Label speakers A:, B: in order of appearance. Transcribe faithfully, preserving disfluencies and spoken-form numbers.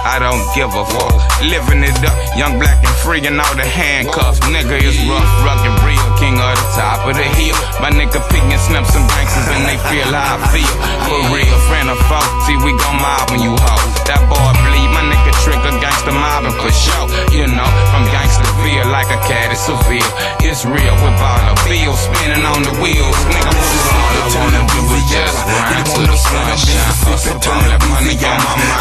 A: I don't give a fuck. Living it up, young, black, and free, and all the handcuffs. Nigga is rough, rugged, real, king of the top of the hill. My nigga pick and snap some gangsters and they feel how I feel. For real, friend of foe, see we gon' mob when you hoe. That boy bleed, my nigga trick a gangster mobbing for sure. You know, from Gangsterville like a cat is Seville. It's real with all the bills spinning on the wheels. Nigga, all I wanna do is just grind to the sunshine. Hustle, turn that money on my mind.